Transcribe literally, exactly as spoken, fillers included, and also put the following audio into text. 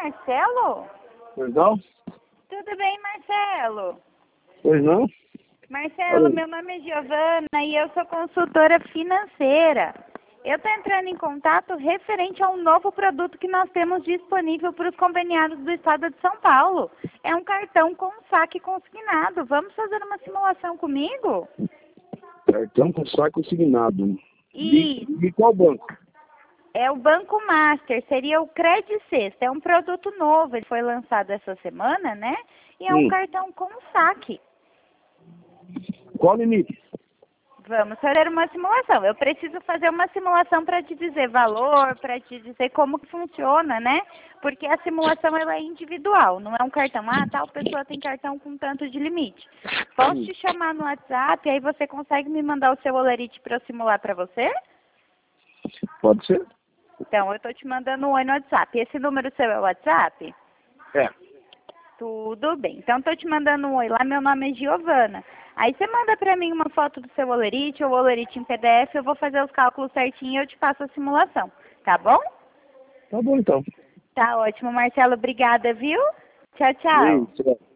Marcelo? Pois não? Tudo bem, Marcelo? Pois não? Marcelo, Oi. meu nome é Giovana e eu sou consultora financeira. Eu estou entrando em contato referente a um novo produto que nós temos disponível para os conveniados do estado de São Paulo. É um cartão com saque consignado. Vamos fazer uma simulação comigo? Cartão com saque consignado. De, Isso. de qual banco? É o Banco Master, seria o Credit Sexta. É um produto novo, ele foi lançado essa semana, né? E é um Hum. cartão com saque. Qual o limite? Vamos fazer uma simulação. Eu preciso fazer uma simulação para te dizer valor, para te dizer como que funciona, né? Porque a simulação ela é individual, não é um cartão. Ah, tal pessoa tem cartão com tanto de limite. Posso Hum. te chamar no WhatsApp, aí você consegue me mandar o seu olerite para eu simular para você? Pode ser? Então, eu estou te mandando um oi no WhatsApp. Esse número seu é o WhatsApp? É. Tudo bem. Então, estou te mandando um oi lá. Meu nome é Giovana. Aí você manda para mim uma foto do seu olerite ou olerite em P D F. Eu vou fazer os cálculos certinho e eu te passo a simulação. Tá bom? Tá bom então. Tá ótimo, Marcelo. Obrigada, viu? Tchau, tchau. Isso.